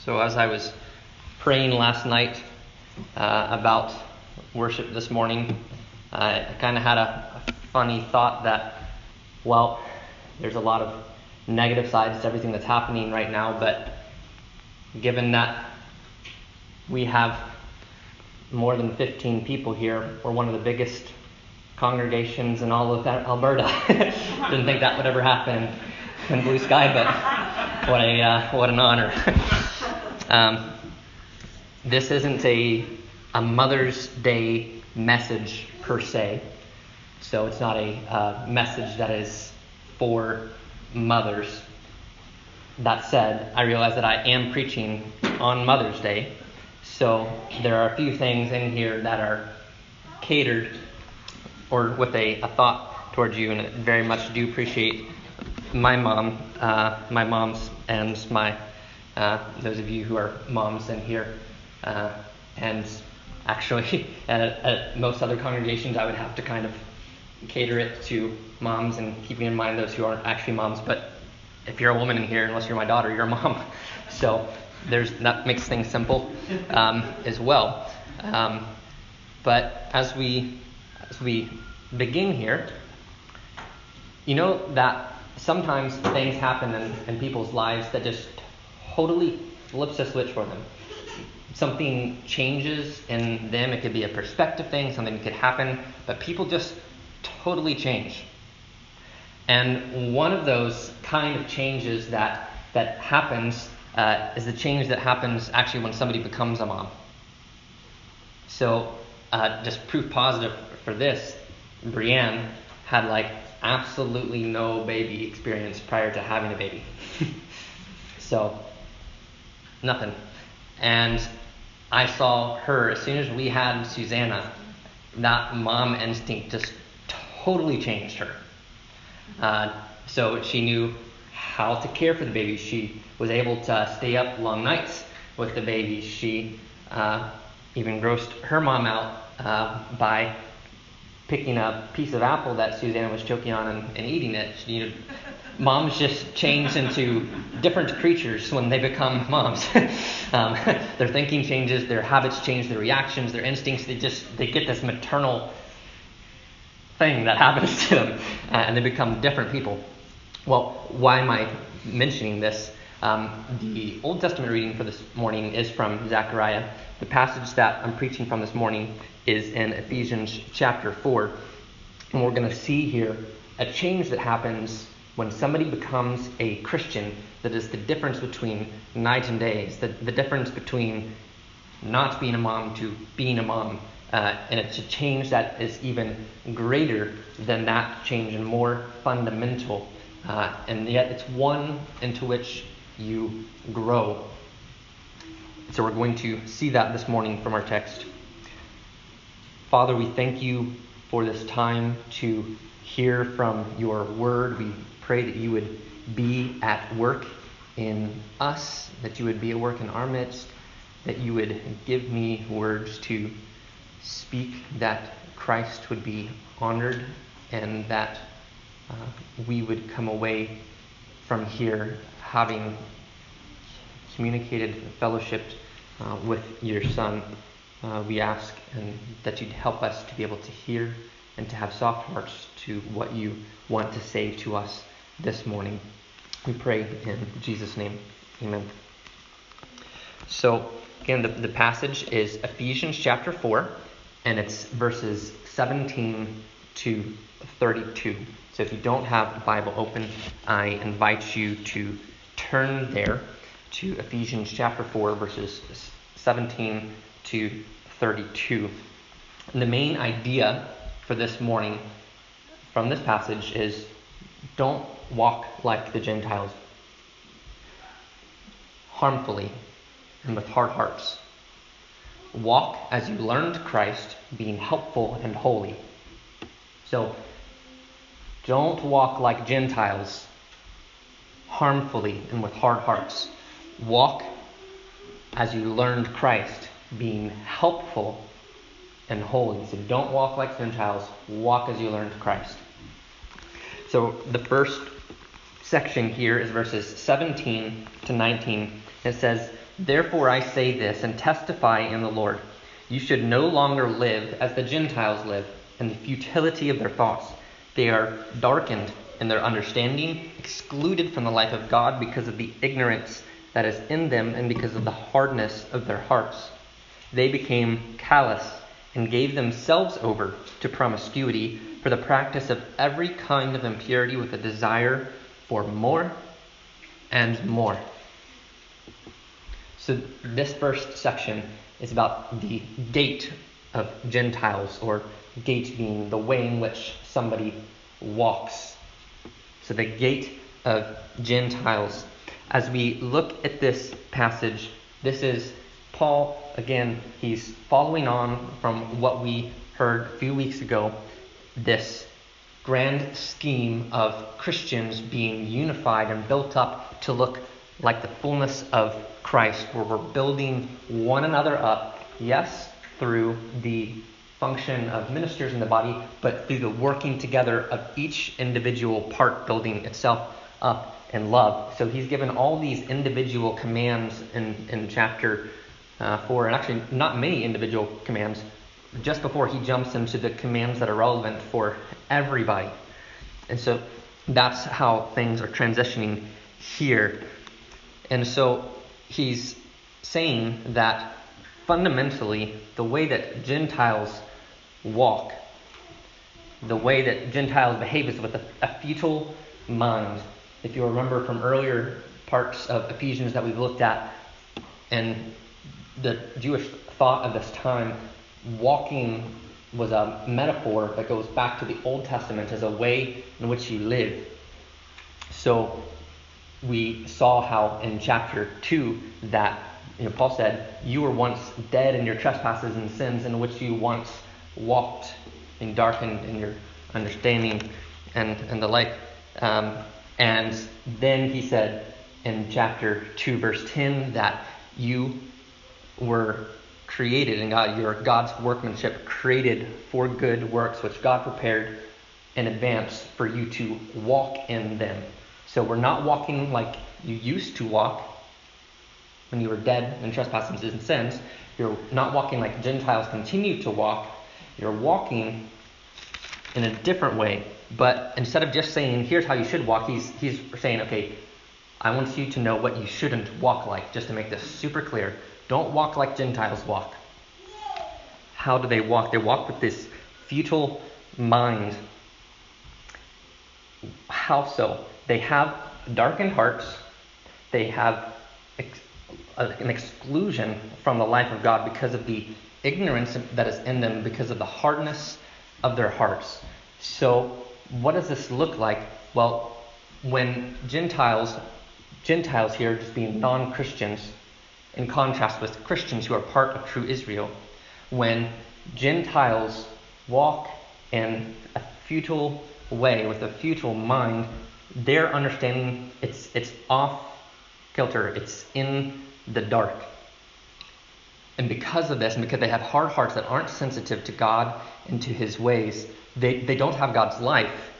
So as I was praying last night about worship this morning, I kind of had a funny thought that, well, there's a lot of negative sides to everything that's happening right now, but given that we have more than 15 people here, we're one of the biggest congregations in all of Alberta. Didn't think that would ever happen in blue sky, but what an honor. This isn't a Mother's Day message per se, so it's not a message that is for mothers. That said, I realize that I am preaching on Mother's Day, so there are a few things in here that are catered or with a thought towards you, and I very much do appreciate my moms, and my those of you who are moms in here, and actually at most other congregations I would have to kind of cater it to moms and keeping in mind those who aren't actually moms, but if you're a woman in here, unless you're my daughter, you're a mom. So that makes things simple as well. But as we begin here, you know that sometimes things happen in people's lives that just totally flips a switch for them. Something changes in them. It could be a perspective thing, something could happen, but people just totally change. And one of those kind of changes that happens is the change that happens actually when somebody becomes a mom. So just proof positive for this, Brianne had absolutely no baby experience prior to having a baby. So nothing. And I saw her, as soon as we had Susanna, that mom instinct just totally changed her. So she knew how to care for the baby. She was able to stay up long nights with the baby. She even grossed her mom out by picking a piece of apple that Susanna was choking on and eating it. Moms just change into different creatures when they become moms. Their thinking changes, their habits change, their reactions, their instincts. They get this maternal thing that happens to them, and they become different people. Well, why am I mentioning this? The Old Testament reading for this morning is from Zechariah. The passage that I'm preaching from this morning is in Ephesians chapter 4. And we're going to see here a change that happens when somebody becomes a Christian. That is the difference between night and day. It's the difference between not being a mom to being a mom. And it's a change that is even greater than that change and more fundamental. And yet it's one into which you grow. So we're going to see that this morning from our text. Father, we thank you for this time to hear from your word. We pray that you would be at work in us, that you would be at work in our midst, that you would give me words to speak, that Christ would be honored, and that we would come away from here having communicated, fellowshipped with your Son. We ask and that you'd help us to be able to hear and to have soft hearts to what you want to say to us this morning. We pray in Jesus' name. Amen. So, again, the passage is Ephesians chapter 4, and it's verses 17 to 32. So if you don't have the Bible open, I invite you to turn there to Ephesians chapter 4, verses 17 to 32. And the main idea for this morning from this passage is don't walk like the Gentiles, harmfully and with hard hearts. Walk as you learned Christ, being helpful and holy. So don't walk like Gentiles, harmfully and with hard hearts. Walk as you learned Christ, being helpful and holy. So don't walk like Gentiles, walk as you learned Christ. So the first section here is verses 17 to 19. It says, "Therefore I say this and testify in the Lord. You should no longer live as the Gentiles live, in the futility of their thoughts. They are darkened in their understanding, excluded from the life of God because of the ignorance that is in them and because of the hardness of their hearts. They became callous and gave themselves over to promiscuity for the practice of every kind of impurity with a desire for more and more." So this first section is about the gait of Gentiles, or gait being the way in which somebody walks. So the gait of Gentiles. As we look at this passage, this is Paul, again, he's following on from what we heard a few weeks ago, this grand scheme of Christians being unified and built up to look like the fullness of Christ, where we're building one another up, yes, through the function of ministers in the body, but through the working together of each individual part building itself up in love. So he's given all these individual commands in chapter 4, and actually not many individual commands, just before he jumps into the commands that are relevant for everybody. And so that's how things are transitioning here. And so he's saying that fundamentally the way that Gentiles walk, the way that Gentiles behave is with a futile mind. If you remember from earlier parts of Ephesians that we've looked at, and the Jewish thought of this time, walking was a metaphor that goes back to the Old Testament as a way in which you live. So we saw how in chapter 2 that Paul said, "You were once dead in your trespasses and sins in which you once walked and darkened in your understanding," and the like. And then he said in chapter 2 verse 10 that you were created in God, you're God's workmanship, created for good works which God prepared in advance for you to walk in them. So we're not walking like you used to walk when you were dead in trespasses and sins. You're not walking like Gentiles continue to walk. You're walking in a different way. But instead of just saying, here's how you should walk, he's saying, okay, I want you to know what you shouldn't walk like, just to make this super clear. Don't walk like Gentiles walk. How do they walk? They walk with this futile mind. How so? They have darkened hearts. They have an exclusion from the life of God because of the ignorance that is in them, because of the hardness of their hearts. So what does this look like? Well, when Gentiles here just being non-Christians, in contrast with Christians who are part of true Israel, when Gentiles walk in a futile way, with a futile mind, their understanding, it's off kilter, it's in the dark. And because of this, and because they have hard hearts that aren't sensitive to God and to his ways, they don't have God's life.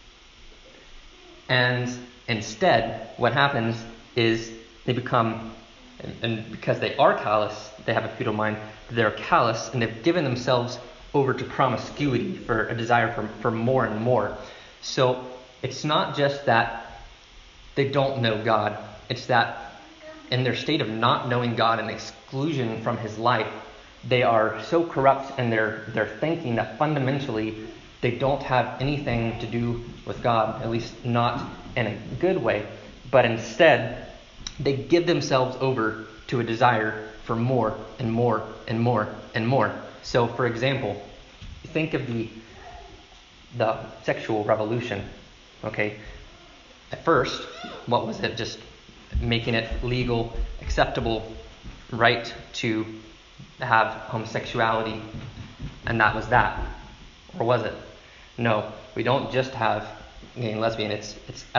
And instead, what happens is they become, and because they are callous, they have a futile mind, they're callous, and they've given themselves over to promiscuity, for a desire for more and more. So it's not just that they don't know God, it's that in their state of not knowing God and exclusion from his life, they are so corrupt in their thinking that fundamentally they don't have anything to do with God, at least not in a good way, but instead they give themselves over to a desire for more and more and more and more. So, for example, think of the sexual revolution. Okay, at first, what was it? Just making it legal, acceptable, right to have homosexuality, and that was that, or was it? No, we don't just have gay and lesbian. It's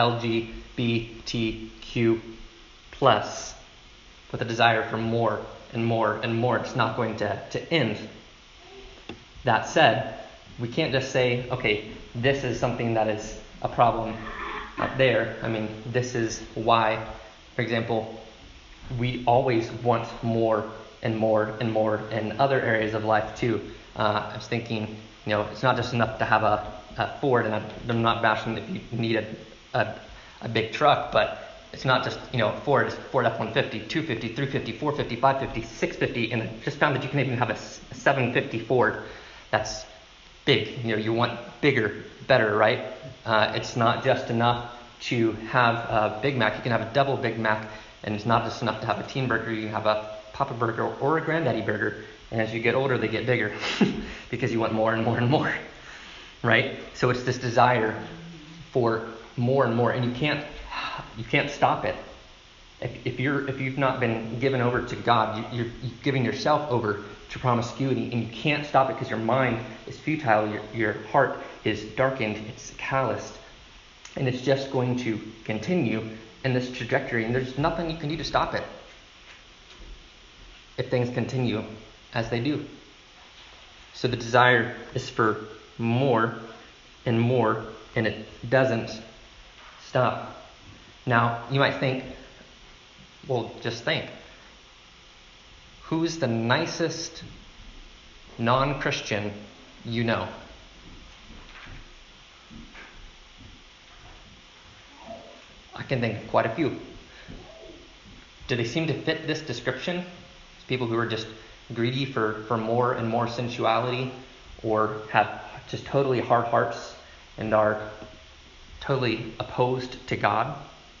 LGBTQ plus, with a desire for more and more and more. It's not going to end. That said, we can't just say, okay, this is something that is a problem up there. I mean, this is why, for example, we always want more and more and more in other areas of life too. I was thinking, it's not just enough to have a Ford, and I'm not bashing if you need a big truck, but it's not just, Ford F-150, 250, 350, 450, 550, 650, and I just found that you can even have a 750 Ford. That's big. You want bigger, better, right? It's not just enough to have a Big Mac. You can have a double Big Mac, and it's not just enough to have a teen burger. You can have a Papa Burger or a Granddaddy Burger, and as you get older, they get bigger because you want more and more and more, right? So it's this desire for more and more, and you can't stop it. If you've not been given over to God, you're giving yourself over to promiscuity, and you can't stop it because your mind is futile, your heart is darkened, it's calloused, and it's just going to continue in this trajectory, and there's nothing you can do to stop it if things continue as they do. So the desire is for more and more, and it doesn't stop. Now, you might think, well, just think. Who's the nicest non-Christian you know? I can think of quite a few. Do they seem to fit this description? It's people who are just greedy for more and more sensuality, or have just totally hard hearts and are totally opposed to God.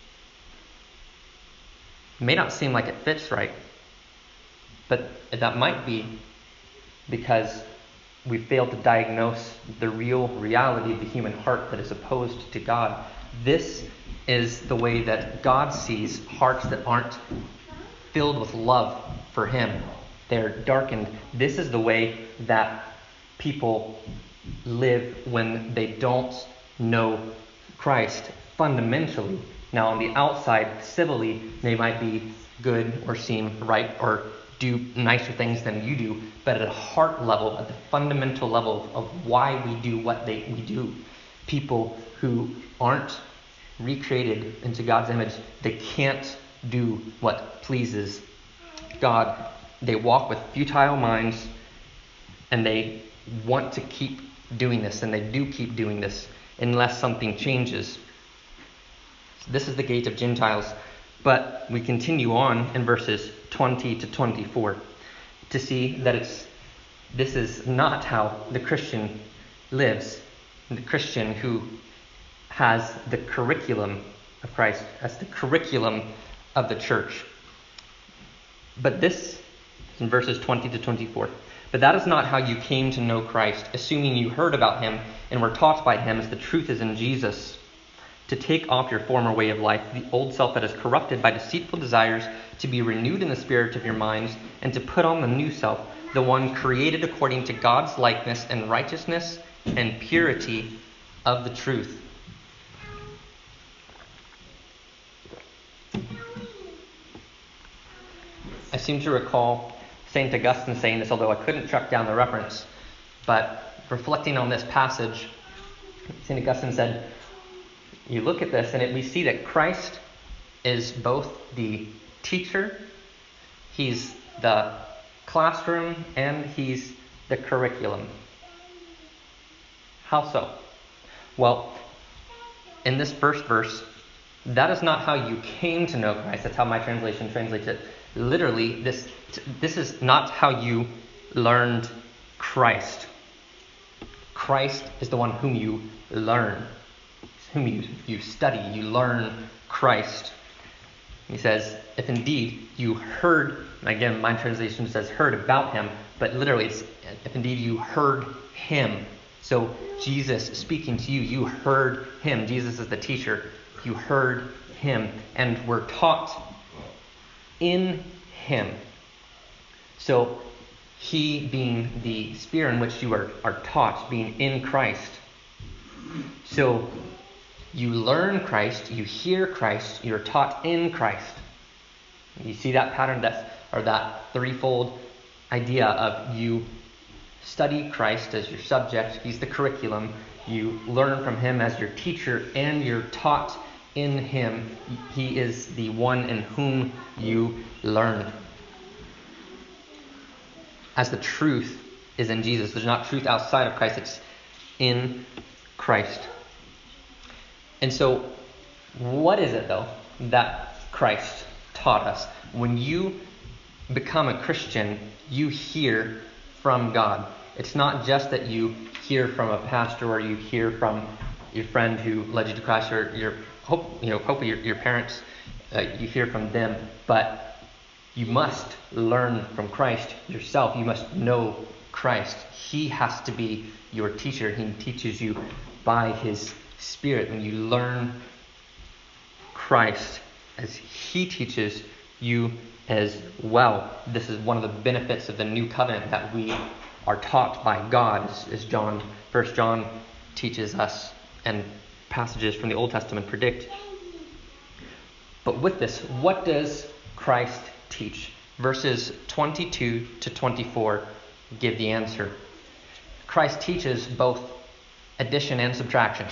It may not seem like it fits right, but that might be because we failed to diagnose the real reality of the human heart that is opposed to God. This is the way that God sees hearts that aren't filled with love for Him. They're darkened. This is the way that people live when they don't know Christ fundamentally. Now, on the outside, civilly, they might be good or seem right or do nicer things than you do, but at a heart level, at the fundamental level of why we do what we do, people who aren't recreated into God's image, they can't do what pleases God. They walk with futile minds, and they want to keep doing this, and they do keep doing this unless something changes. So this is the gate of Gentiles. But we continue on in verses 20 to 24 to see that this is not how the Christian lives. The Christian who has the curriculum of Christ, has the curriculum of the church. But this, in verses 20 to 24, but that is not how you came to know Christ, assuming you heard about Him and were taught by Him as the truth is in Jesus, to take off your former way of life, the old self that is corrupted by deceitful desires, to be renewed in the spirit of your minds, and to put on the new self, the one created according to God's likeness and righteousness and purity of the truth. I seem to recall St. Augustine saying this, although I couldn't track down the reference, but reflecting on this passage, St. Augustine said, you look at this and we see that Christ is both the teacher, He's the classroom, and He's the curriculum. How so? Well, in this first verse, that is not how you came to know Christ. That's how my translation translates it. Literally, this is not how you learned Christ. Christ is the one whom you learn, whom you study. You learn Christ. He says, if indeed you heard, again, my translation says heard about Him, but literally it's, if indeed you heard Him. So Jesus speaking to you, you heard Him. Jesus is the teacher. You heard Him and were taught in Him. So He being the sphere in which you are taught, being in Christ. So you learn Christ, you hear Christ, you're taught in Christ. You see that pattern, that threefold idea of you study Christ as your subject, He's the curriculum, you learn from Him as your teacher, and you're taught in him. He is the one in whom you learn. As the truth is in Jesus. There's not truth outside of Christ. It's in Christ. And so, what is it, though, that Christ taught us? When you become a Christian, you hear from God. It's not just that you hear from a pastor or you hear from your friend who led you to Christ, or hopefully your parents. You hear from them, but you must learn from Christ yourself. You must know Christ. He has to be your teacher. He teaches you by his Spirit. When you learn Christ as he teaches you as well. This is one of the benefits of the new covenant, that we are taught by God, as 1 John teaches us, and passages from the Old Testament predict. But with this, what does Christ teach? Verses 22 to 24 give the answer. Christ teaches both addition and subtraction.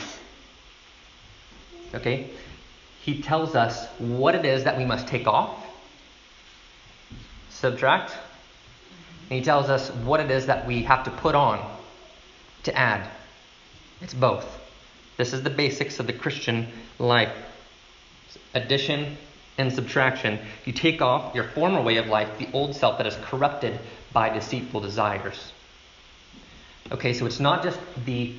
Okay? He tells us what it is that we must take off, subtract, and he tells us what it is that we have to put on to add. It's both. This is the basics of the Christian life. Addition and subtraction. You take off your former way of life, the old self that is corrupted by deceitful desires. Okay, so it's not just the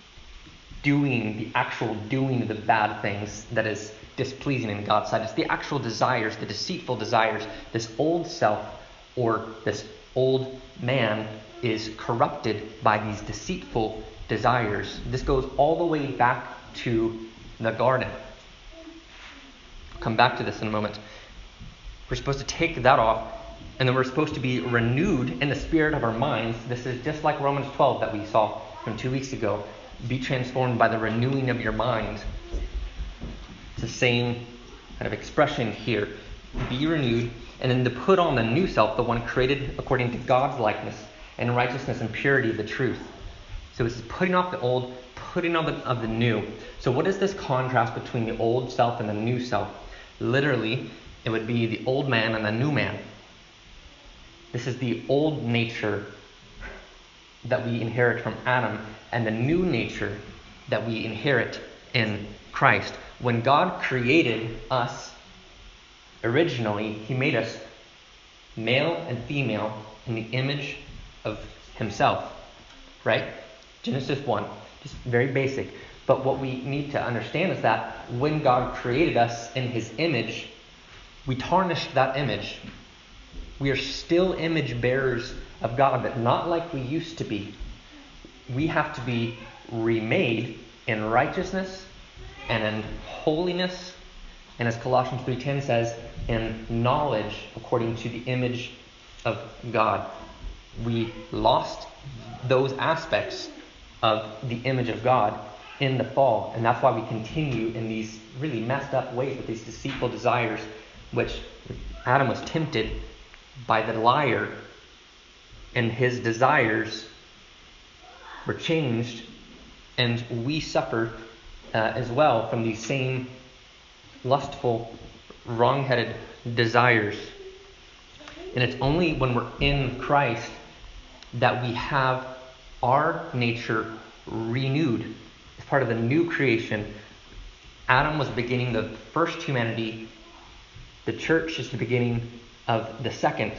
actual doing of the bad things that is displeasing in God's sight. It's the actual desires, the deceitful desires. This old self, or this old man, is corrupted by these deceitful desires. This goes all the way back to the garden. I'll come back to this in a moment. We're supposed to take that off, and then we're supposed to be renewed in the spirit of our minds. This is just like Romans 12 that we saw from 2 weeks ago. Be transformed by the renewing of your mind. It's the same kind of expression here. Be renewed, and then to put on the new self, the one created according to God's likeness, and righteousness and purity of the truth. So it's putting off the old, putting on of the new. So what is this contrast between the old self and the new self? Literally, it would be the old man and the new man. This is the old nature that we inherit from Adam, and the new nature that we inherit in Christ. When God created us originally, he made us male and female in the image of himself. Right? Genesis 1. Just very basic. But what we need to understand is that when God created us in his image, we tarnished that image. We are still image bearers of God, but not like we used to be. We have to be remade in righteousness and in holiness, and as Colossians 3:10 says, in knowledge according to the image of God. We lost those aspects of the image of God in the fall, and that's why we continue in these really messed up ways with these deceitful desires, which Adam was tempted by the liar, and his desires were changed, and we suffer as well from these same lustful, wrong-headed desires. And it's only when we're in Christ that we have our nature renewed as part of the new creation. Adam was beginning the first humanity. The church is the beginning of the second,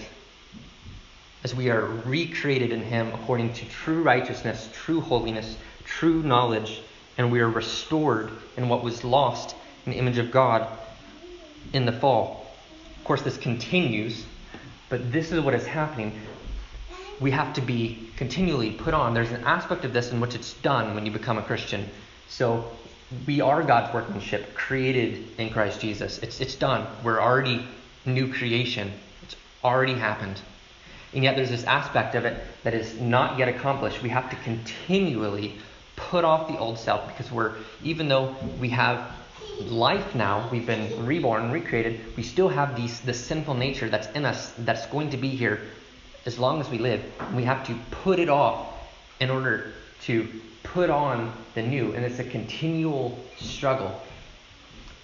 as we are recreated in him according to true righteousness, true holiness, true knowledge, and we are restored in what was lost in the image of God in the fall. Of course, this continues, but this is what is happening. We have to be continually put on. There's an aspect of this in which it's done when you become a Christian. So we are God's workmanship, created in Christ Jesus. It's done. We're already new creation. It's already happened. And yet there's this aspect of it that is not yet accomplished. We have to continually put off the old self, because even though we have life now, we've been reborn, recreated, we still have this sinful nature that's in us, that's going to be here as long as we live. We have to put it off in order to put on the new, and it's a continual struggle.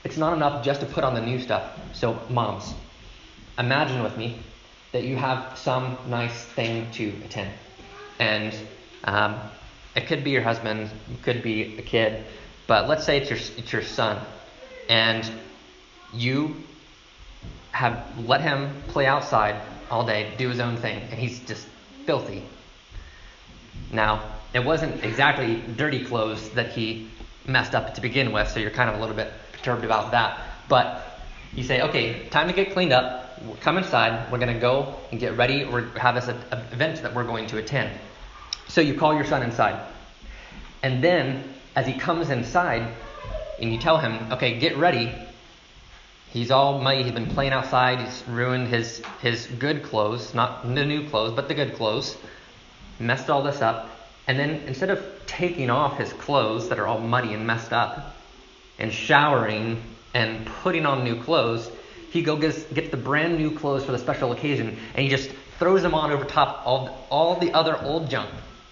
It's not enough just to put on the new stuff. So moms, imagine with me that you have some nice thing to attend. And it could be your husband, it could be a kid, but let's say it's your son. And you have let him play outside all day, do his own thing, and he's just filthy. Now, it wasn't exactly dirty clothes that he messed up to begin with, so you're kind of a little bit perturbed about that. But you say, okay, time to get cleaned up. We'll come inside. We're going to go and get ready. We have this event that we're going to attend. So you call your son inside. And then, as he comes inside, and you tell him, okay, get ready. He's all muddy. He's been playing outside. He's ruined his good clothes, not the new clothes, but the good clothes. Messed all this up. And then instead of taking off his clothes that are all muddy and messed up and showering and putting on new clothes, he gets the brand new clothes for the special occasion, and he just throws them on over top of all the other old junk.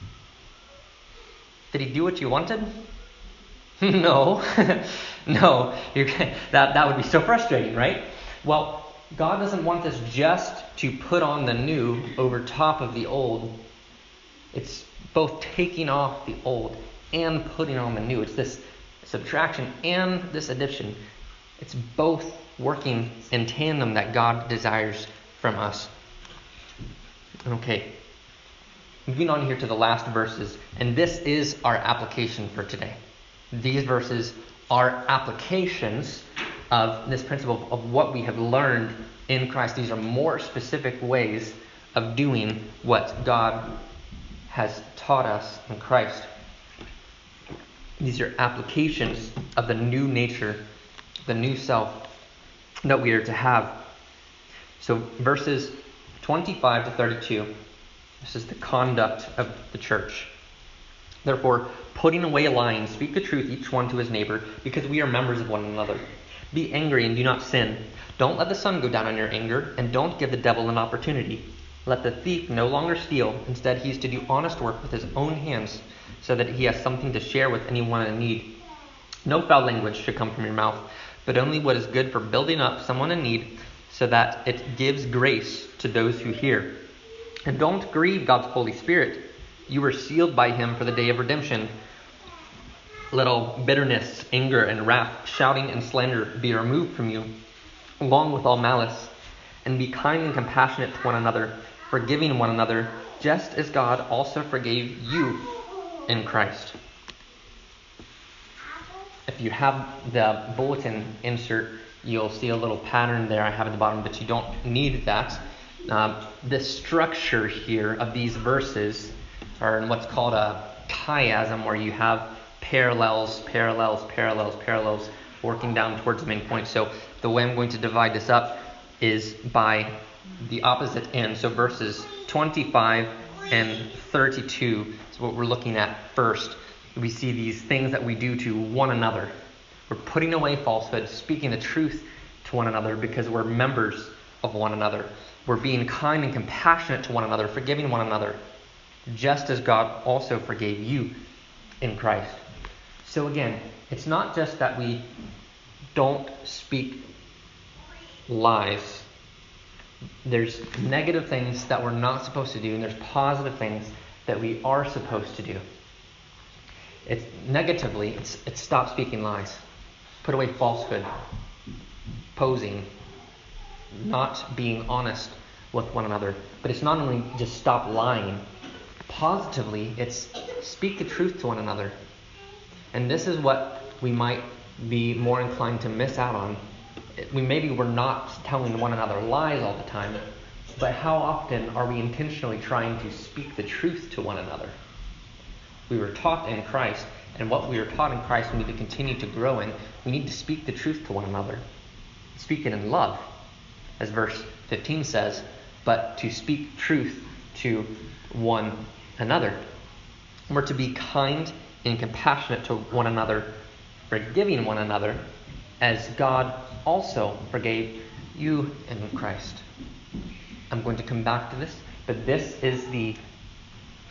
Did he do what you wanted? No. No. That would be so frustrating, right? Well, God doesn't want us just to put on the new over top of the old. It's both taking off the old and putting on the new. It's this subtraction and this addition. It's both working in tandem that God desires from us. Okay. Moving on here to the last verses. And this is our application for today. These verses are applications of this principle of what we have learned in Christ. These are more specific ways of doing what God has taught us in Christ. These are applications of the new nature, the new self that we are to have. So verses 25 to 32, this is the conduct of the church. Therefore, putting away lying, speak the truth each one to his neighbor, because we are members of one another. Be angry and do not sin. Don't let the sun go down on your anger, and don't give the devil an opportunity. Let the thief no longer steal. Instead, he is to do honest work with his own hands, so that he has something to share with anyone in need. No foul language should come from your mouth, but only what is good for building up someone in need, so that it gives grace to those who hear. And don't grieve God's Holy Spirit. You were sealed by him for the day of redemption. Let all bitterness, anger, and wrath, shouting, and slander be removed from you, along with all malice. And be kind and compassionate to one another, forgiving one another, just as God also forgave you in Christ. If you have the bulletin insert, you'll see a little pattern there I have at the bottom, but you don't need that. The structure here of these verses are in what's called a chiasm, where you have parallels working down towards the main point. So the way I'm going to divide this up is by the opposite end. So verses 25 and 32 is what we're looking at first. We see these things that we do to one another. We're putting away falsehood, speaking the truth to one another because we're members of one another. We're being kind and compassionate to one another, forgiving one another, just as God also forgave you in Christ. So again, it's not just that we don't speak lies. There's negative things that we're not supposed to do, and there's positive things that we are supposed to do. It's negatively, it's stop speaking lies. Put away falsehood, posing, not being honest with one another. But it's not only just stop lying. Positively, it's speak the truth to one another. And this is what we might be more inclined to miss out on. We're not telling one another lies all the time, but how often are we intentionally trying to speak the truth to one another? We were taught in Christ, and what we are taught in Christ we need to continue to grow in. We need to speak the truth to one another. Speak it in love, as verse 15 says, but to speak truth to one another. We're to be kind and compassionate to one another, forgiving one another, as God also forgave you in Christ. I'm going to come back to this, but this is the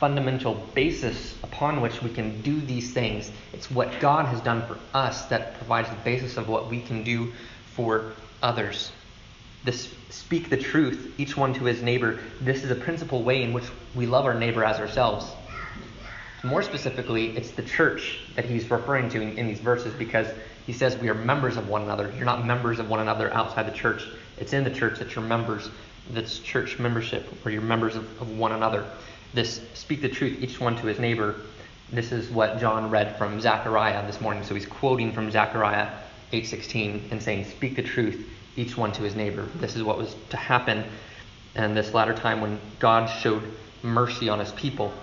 fundamental basis upon which we can do these things. It's what God has done for us that provides the basis of what we can do for others. This speak the truth, each one to his neighbor. This is a principal way in which we love our neighbor as ourselves. More specifically, it's the church that he's referring to in these verses, because he says we are members of one another. You're not members of one another outside the church. It's in the church that you're members. That's church membership, where you're members of one another. This speak the truth, each one to his neighbor. This is what John read from Zechariah this morning. So he's quoting from Zechariah 8:16 and saying, speak the truth, each one to his neighbor. This is what was to happen in this latter time when God showed mercy on his people.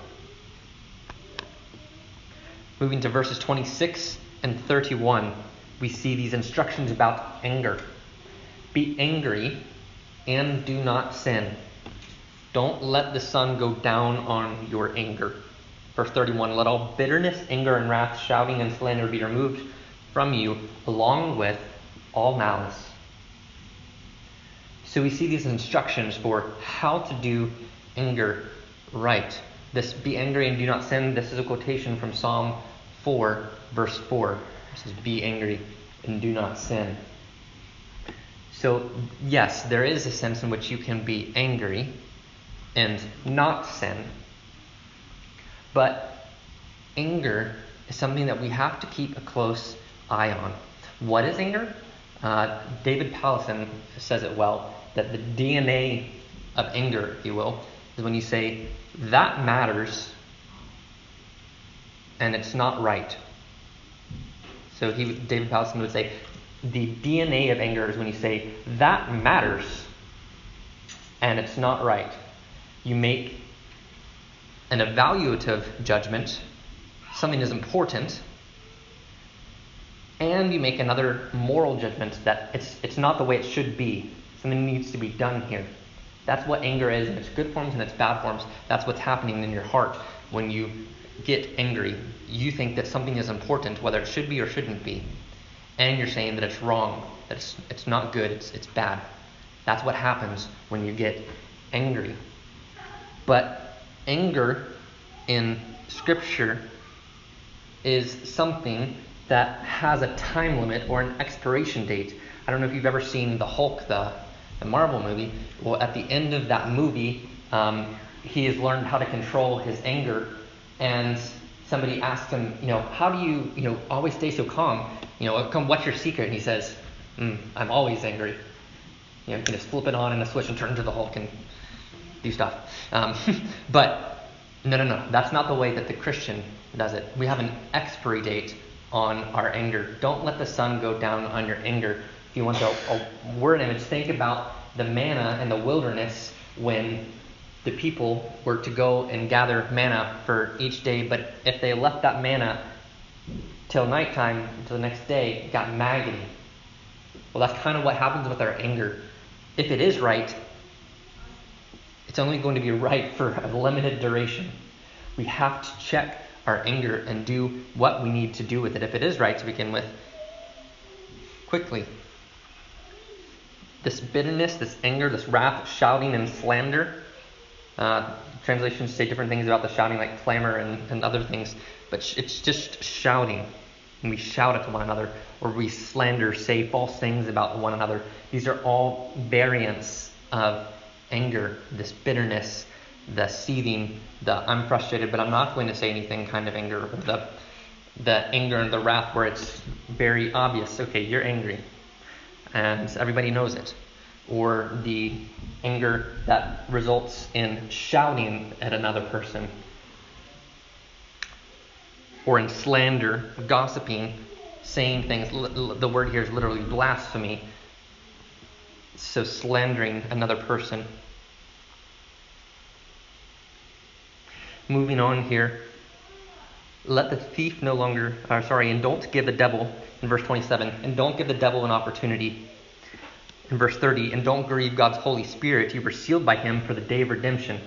Moving to verses 26 and 31, we see these instructions about anger. Be angry and do not sin. Don't let the sun go down on your anger. Verse 31, let all bitterness, anger, and wrath, shouting, and slander be removed from you, along with all malice. So we see these instructions for how to do anger right. This be angry and do not sin, this is a quotation from Psalm 4, verse 4. This is be angry and do not sin. So yes, there is a sense in which you can be angry and not sin. But anger is something that we have to keep a close eye on. What is anger? David Powlison says it well, that the DNA of anger, if you will, is when you say, that matters, and it's not right. So David Powlison would say, the DNA of anger is when you say, that matters, and it's not right. You make an evaluative judgment, something is important, and you make another moral judgment that it's not the way it should be. Something needs to be done here. That's what anger is in its good forms and its bad forms. That's what's happening in your heart when you get angry. You think that something is important, whether it should be or shouldn't be. And you're saying that it's wrong, that it's not good, it's bad. That's what happens when you get angry. But anger in Scripture is something that has a time limit or an expiration date. I don't know if you've ever seen The Hulk, the Marvel movie. Well, at the end of that movie, he has learned how to control his anger, and somebody asked him, how do you, always stay so calm? What's your secret? And he says, I'm always angry. You can just flip it on in a switch and turn into the Hulk and do stuff. But no. That's not the way that the Christian does it. We have an expiry date on our anger. Don't let the sun go down on your anger. If you want a word image, think about the manna in the wilderness when the people were to go and gather manna for each day. But if they left that manna till nighttime, until the next day, it got maggoty. Well, that's kind of what happens with our anger. If it is right, it's only going to be right for a limited duration. We have to check our anger and do what we need to do with it, if it is right to begin with, quickly. This bitterness, this anger, this wrath, shouting and slander. Translations say different things about the shouting, like clamor and other things, but it's just shouting. And we shout at one another, or we slander, say false things about one another. These are all variants of anger, this bitterness, the seething, the I'm frustrated, but I'm not going to say anything kind of anger, the anger and the wrath where it's very obvious. Okay, you're angry, and everybody knows it. Or the anger that results in shouting at another person. Or in slander, gossiping, saying things. The word here is literally blasphemy. So slandering another person. Moving on here. Let the thief and don't give the devil, in verse 27, and don't give the devil an opportunity. In verse 30, and don't grieve God's Holy Spirit. You were sealed by him for the day of redemption.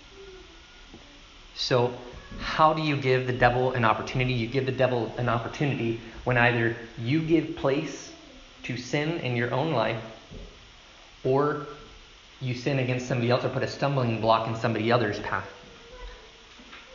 So, how do you give the devil an opportunity? You give the devil an opportunity when either you give place to sin in your own life, or you sin against somebody else or put a stumbling block in somebody else's path.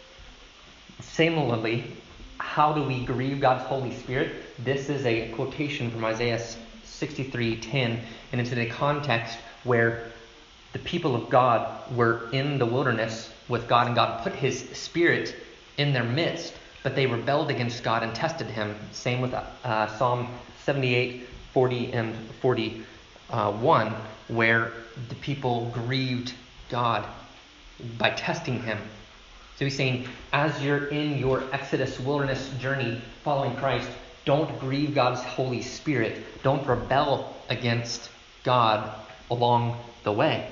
Similarly, how do we grieve God's Holy Spirit? This is a quotation from Isaiah 63:10, and it's in a context where the people of God were in the wilderness with God, and God put his Spirit in their midst, but they rebelled against God and tested him. Same with Psalm 78, 40, and 41, where the people grieved God by testing him. So he's saying, as you're in your Exodus wilderness journey following Christ, don't grieve God's Holy Spirit. Don't rebel against God along the way.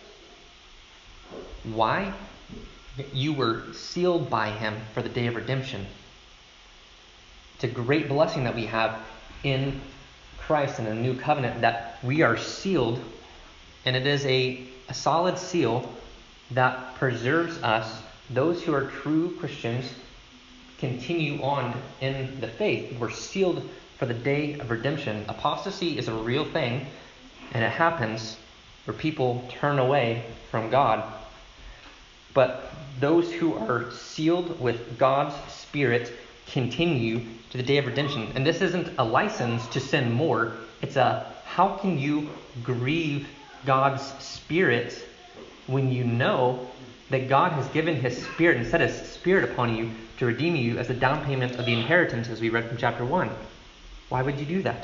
Why? You were sealed by him for the day of redemption. It's a great blessing that we have in Christ in a new covenant, that we are sealed, and it is a solid seal that preserves us. Those who are true Christians continue on in the faith. We're sealed for the day of redemption. Apostasy is a real thing, and it happens where people turn away from God. But those who are sealed with God's Spirit continue to the day of redemption. And this isn't a license to sin more. It's a, how can you grieve God's Spirit when you know that God has given his Spirit and set his Spirit upon you to redeem you as a down payment of the inheritance, as we read from chapter 1? Why would you do that?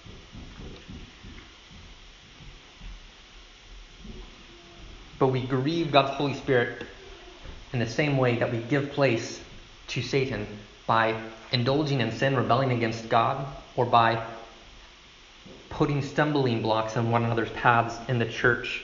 But we grieve God's Holy Spirit in the same way that we give place to Satan, by indulging in sin, rebelling against God, or by putting stumbling blocks in one another's paths in the church.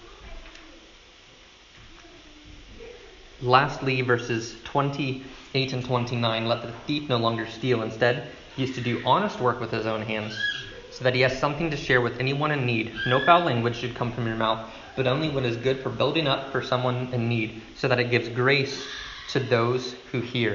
Lastly, verses 28 and 29, let the thief no longer steal. Instead, he is to do honest work with his own hands, so that he has something to share with anyone in need. No foul language should come from your mouth, but only what is good for building up for someone in need, so that it gives grace to those who hear.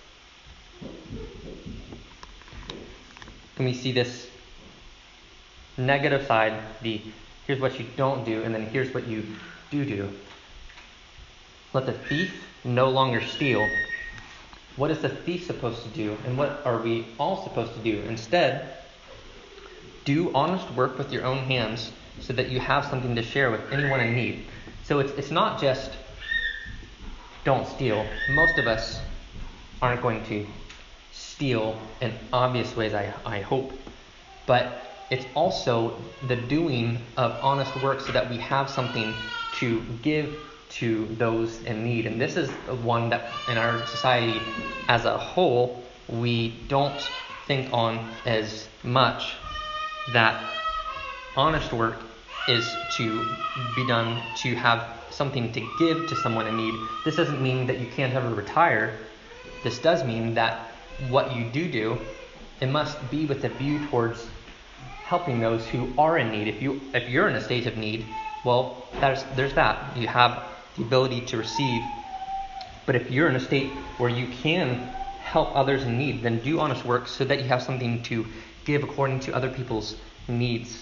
Can we see this negative side? Here's what you don't do, and then here's what you do. Let the thief no longer steal. What is the thief supposed to do, and what are we all supposed to do? Instead, do honest work with your own hands, so that you have something to share with anyone in need. So it's not just don't steal. Most of us aren't going to steal in obvious ways, I hope. But it's also the doing of honest work so that we have something to give to those in need. And this is one that in our society as a whole we don't think on as much, that honest work is to be done to have something to give to someone in need. This doesn't mean that you can't ever retire. This does mean that what you do, it must be with a view towards helping those who are in need. If you're in a state of need, well, there's that. You have the ability to receive. But if you're in a state where you can help others in need, then do honest work so that you have something to give according to other people's needs.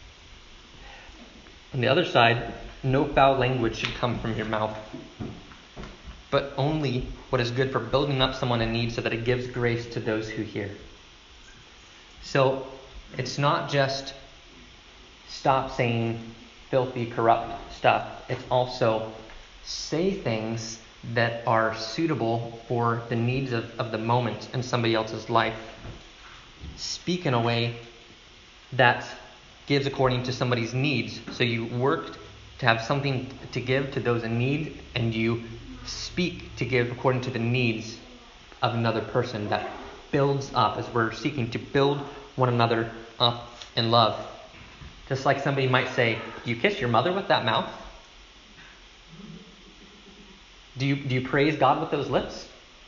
On the other side, no foul language should come from your mouth, but only what is good for building up someone in need so that it gives grace to those who hear. So it's not just stop saying filthy, corrupt stuff. It's also say things that are suitable for the needs of the moment in somebody else's life. Speak in a way that gives according to somebody's needs. So you worked to have something to give to those in need, and you speak to give according to the needs of another person. That builds up, as we're seeking to build one another up in love. Just like somebody might say, do you kiss your mother with that mouth? Do you praise God with those lips?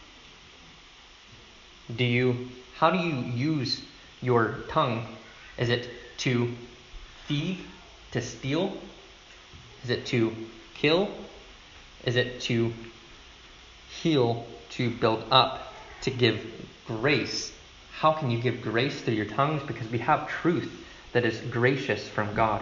How do you use your tongue? Is it to feed, to steal? Is it to kill? Is it to heal, to build up, to give grace? How can you give grace through your tongues? Because we have truth that is gracious from God.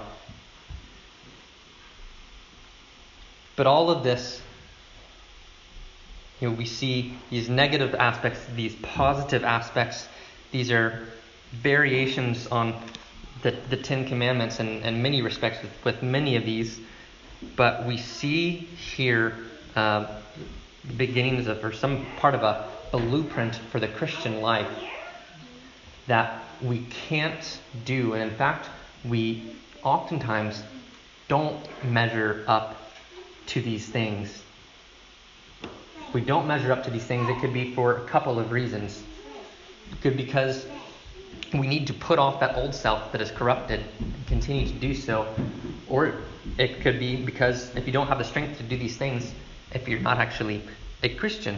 But all of this We see these negative aspects, these positive aspects. These are variations on the Ten Commandments in many respects with many of these. But we see here beginnings of, or some part of a blueprint for the Christian life that we can't do. And in fact, we oftentimes don't measure up to these things. We don't measure up to these things. It could be for a couple of reasons. It could be because we need to put off that old self that is corrupted and continue to do so. Or it could be because if you don't have the strength to do these things, if you're not actually a Christian.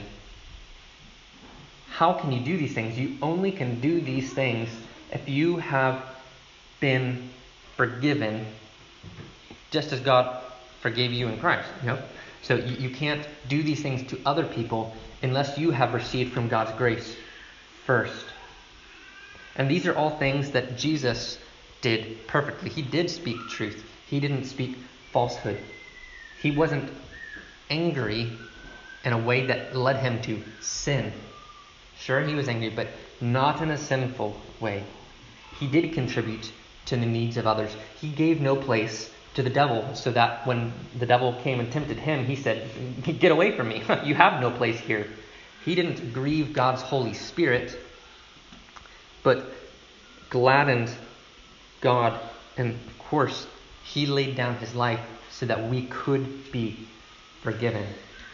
How can you do these things? You only can do these things if you have been forgiven just as God forgave you in Christ. So you can't do these things to other people unless you have received from God's grace first. And these are all things that Jesus did perfectly. He did speak truth. He didn't speak falsehood. He wasn't angry in a way that led him to sin. Sure, he was angry, but not in a sinful way. He did contribute to the needs of others. He gave no place to the devil, so that when the devil came and tempted him, he said, "Get away from me. You have no place here." He didn't grieve God's Holy Spirit, but gladdened God. And of course, he laid down his life so that we could be forgiven.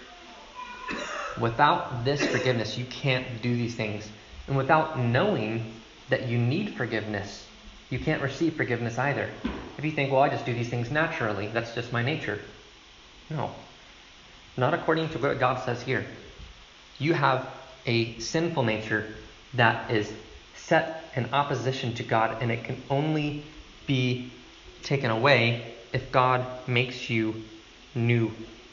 Without this forgiveness, you can't do these things. And without knowing that you need forgiveness, you can't receive forgiveness either. If you think, well, I just do these things naturally, that's just my nature. No. Not according to what God says here. You have a sinful nature that is set in opposition to God, and it can only be taken away if God makes you new.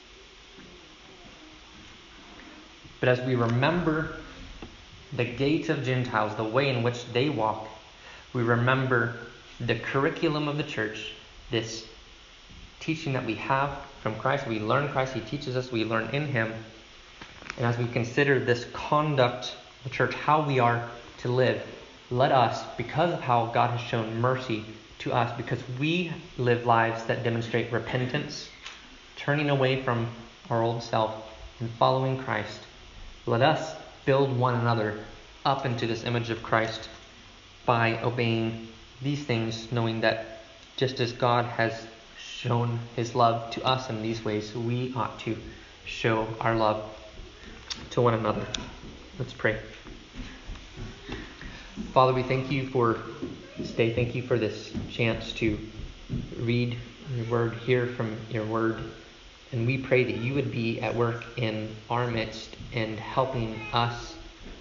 But as we remember the gate of Gentiles, the way in which they walk, we remember the curriculum of the church, this teaching that we have from Christ. We learn Christ, he teaches us, we learn in him. And as we consider this conduct of the church, how we are to live, let us, because of how God has shown mercy to us, because we live lives that demonstrate repentance, turning away from our old self and following Christ, let us build one another up into this image of Christ by obeying these things, knowing that just as God has shown his love to us in these ways, we ought to show our love to one another. Let's pray. Father, we thank you for this day. Thank you for this chance to read your word, hear from your word. And we pray that you would be at work in our midst and helping us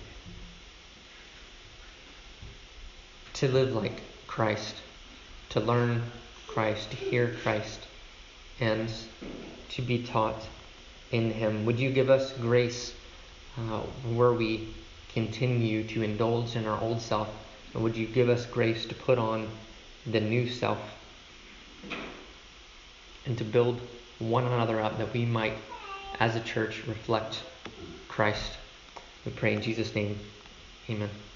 to live like Christ, to learn Christ, to hear Christ, and to be taught in him. Would you give us grace where we continue to indulge in our old self, and would you give us grace to put on the new self and to build one another up, that we might, as a church, reflect Christ. We pray in Jesus' name. Amen.